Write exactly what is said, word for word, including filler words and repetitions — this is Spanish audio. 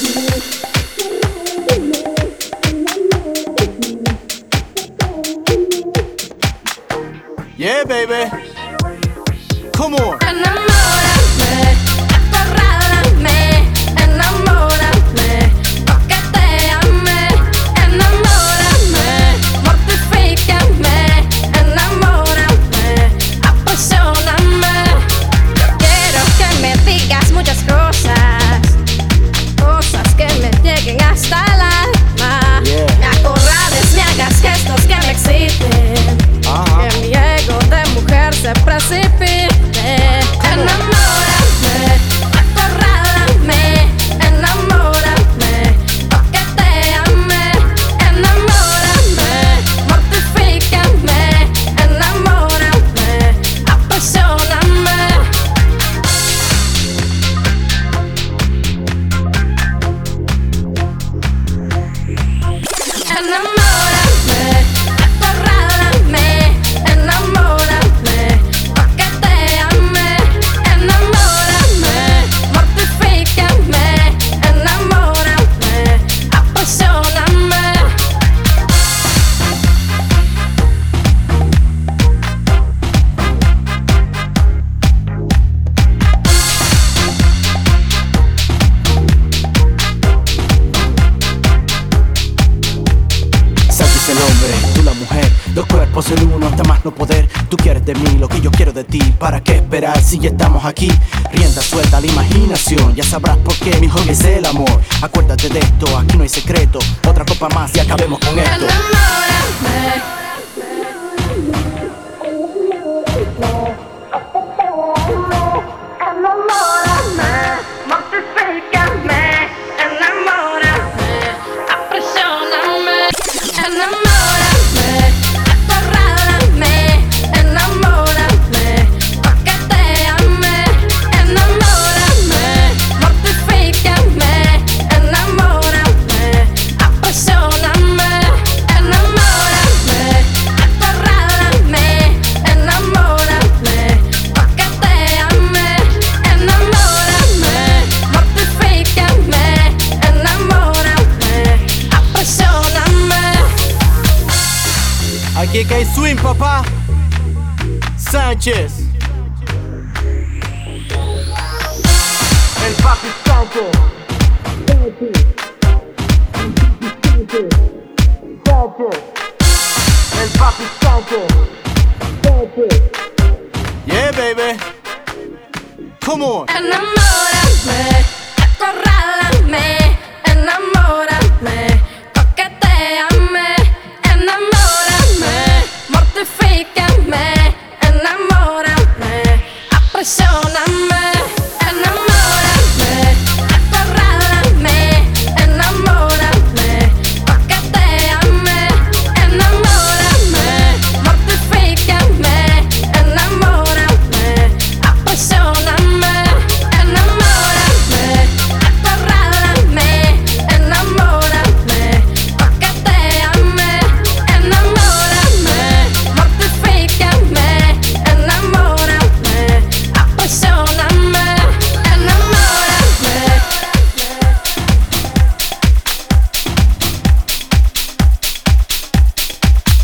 Yeah, baby. Come on. Enamórame, acorrálame, enamórame, toqueteame, enamórame, mortifícame, enamórame, apasioname. Yo quiero que me digas muchas cosas, cosas que me lleguen hasta el alma. Yeah. Me acorrales, me hagas gestos que me exciten. Uh-huh. Que mi ego de mujer se precipite. Enamórame, acorrálame, enamórame, toqueteame, enamórame, mortifícame, enamórame, apasioname. Enamórame, acorrálame, enamórame, toqueteame, enamórame, mortifícame, enamórame, apasioname. Sánchez el hombre, tú la mujer, dos cuerpos en uno hasta más no poder. Tú quieres de mí lo que yo quiero de ti. ¿Para qué esperar si ya estamos aquí? Rienda suelta a la imaginación, ya sabrás por qué mi hobby es el amor. Acuérdate de esto, aquí no hay secreto. Otra copa más y acabemos con esto. Enamórame. Enamórame, mortifícame, enamórame, apasioname. Enamórame, acorrálame, enamórame, toqueteame, enamórame, mortifícame, enamórame, apasioname. Enamórame, acorrálame, enamórame, toqueteame, enamórame, mortifícame, enamórame, apasioname. Aquí que hay swing, papá. Sánchez. El papi Sánchez. Sánchez. El papi Sánchez. Yeah, baby. Come on. Enamórame.